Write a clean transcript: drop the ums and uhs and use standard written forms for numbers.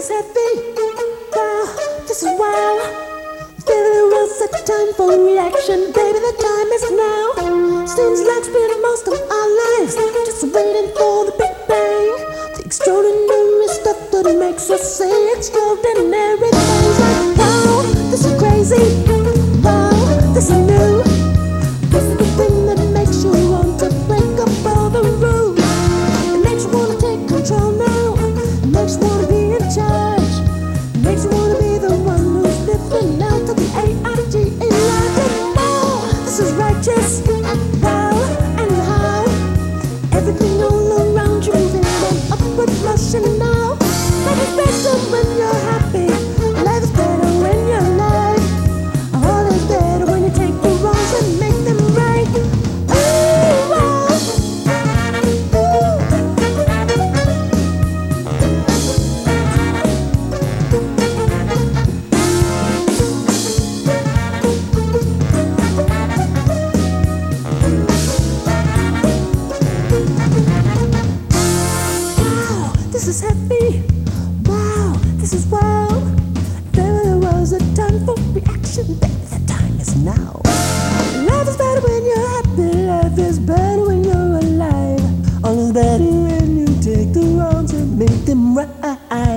is heavy. Wow, this is wow. There was a time for reaction, baby. The time is now. Seems like spent most of our lives just waiting for the Big Bang. The extraordinary stuff that makes us say extraordinary things. Like wow, this is crazy. Wow, this is new. This is the thing that makes you want to break up all the rules. It makes you wanna take control now. It makes you wanna be in charge. It makes you wanna be the one who's living out to the AIG in life. And wow, this is righteous. Wow, and how everything all around you moving from upward motion now. Life is better when you're happy. Life is better when you're alive. All is better when you take the wrongs and make them right. Ooh, wow. Wow, this is happy. Wow, this is wow. There was a time for reaction, baby. The time is now. Life is better when you're happy. Life is better when you're alive. All is better when you take the wrongs and make them right.